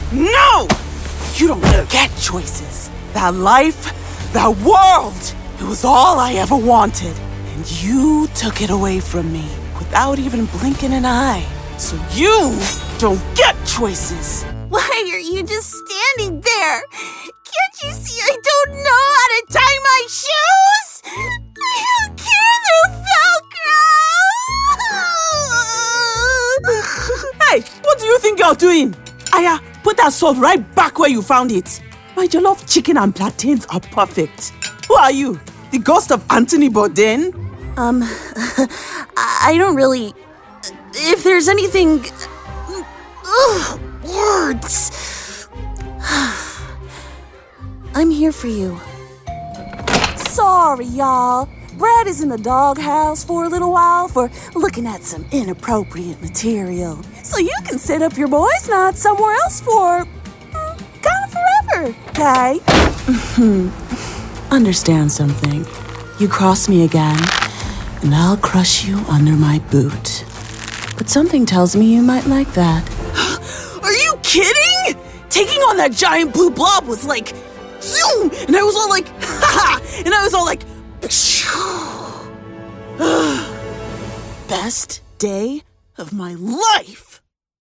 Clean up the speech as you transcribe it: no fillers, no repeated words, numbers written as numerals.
No! You don't get choices. That life, that world, it was all I ever wanted. And you took it away from me without even blinking an eye. So you don't get choices. Why are you just standing there? Can't you see I don't know how to tie my shoes? I don't care, they're Velcro! Hey, what do you think you're doing? Aya, put that salt right back where you found it. My jollof chicken and plantains are perfect. Who are you? The ghost of Anthony Bourdain? I don't really... If there's anything... words... I'm here for you. Sorry, y'all. Brad is in the doghouse for a little while for looking at some inappropriate material. So you can set up your boys' night somewhere else for... kind of forever, okay? Understand something. You cross me again, and I'll crush you under my boot. But something tells me you might like that. Are you kidding? Taking on that giant blue blob was like... zoom! And I was all like... ha! And I was all like... best day of my life.